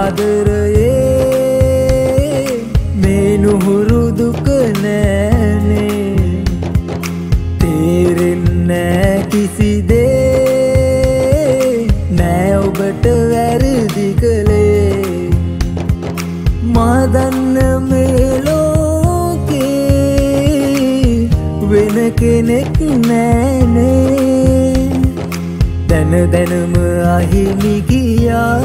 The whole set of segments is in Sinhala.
ආදරයේ මේ නුහුරු දුක නෑනේ තේරෙන්නේ කිසි දේ නෑ ඔබට වැරදි කළේ මා දන්න මේ ලෝකේ වෙන කෙනෙක් නෑනේ දැන දැනම අහිමි ගියා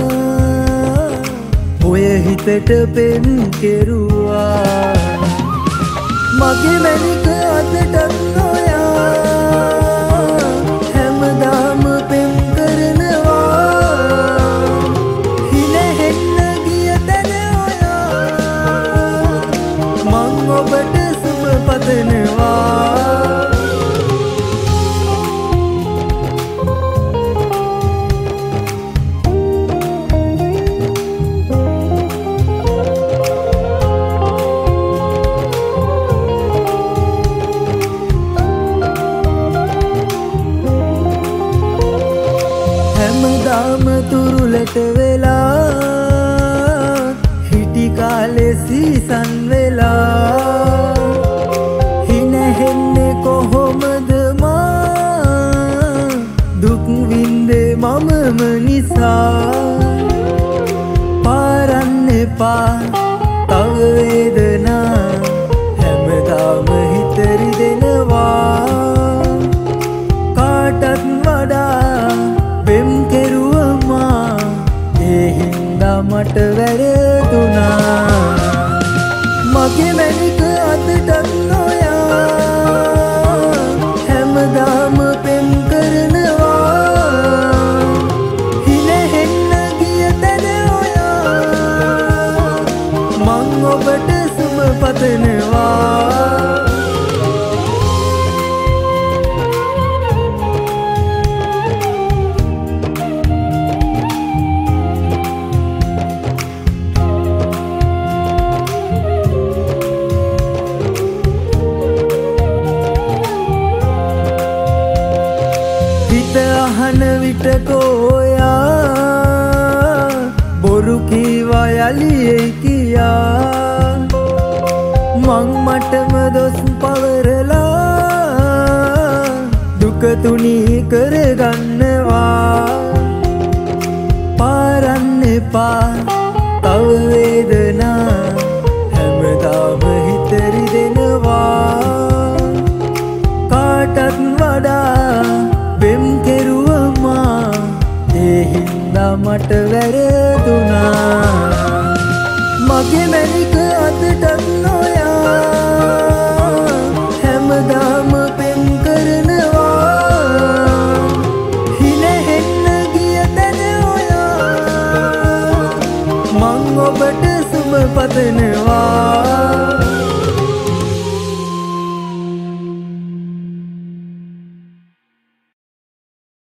ඔය හිතට පෙන් කෙරුවා මගේ මැනික අතටත් නොයා හැමදාම පෙම් කරනවා හිනෙහෙන්න ගිය තැන ඔයා මං ඔබට සුබ පතනවා හැමදාම තුරුලට වෙලා හිටි කාලේ සීසන් වෙලා හිනෙහෙන්නේ කොහොමද මා දුක් විඳේ මමම නිසා පාරන්න එපා තව වේදනා හැමදාම හිත රිදෙනවා කාටත් වඩා පෙම් කෙරුවමා ඒ හින්දා මට වැරදුනා මගේ මැනික අතටත් නොයා හැමදාම පෙම් කරනවා හිනෙහෙන්න ගිය තැන ඔයා මං ඔබට සුබ පතනවා හිත අහන විට කෝයා බොරු කීවා යලියේ කියා මං මටම දොස් පවරලා දුක තුනී කරගන්නවා පාරන්න එපා තව වේදනා හැමදාම හිත රිදෙනවා කාටත් වඩා පෙම් කෙරුවමා ඒ හින්දා මට වැරදුනා මගේ මැනික අතටත් නොයා හැමදාම පෙම් කරනවා හිනෙහෙන්න ගිය තැන ඔයා මං ඔබට සුබ පතනවා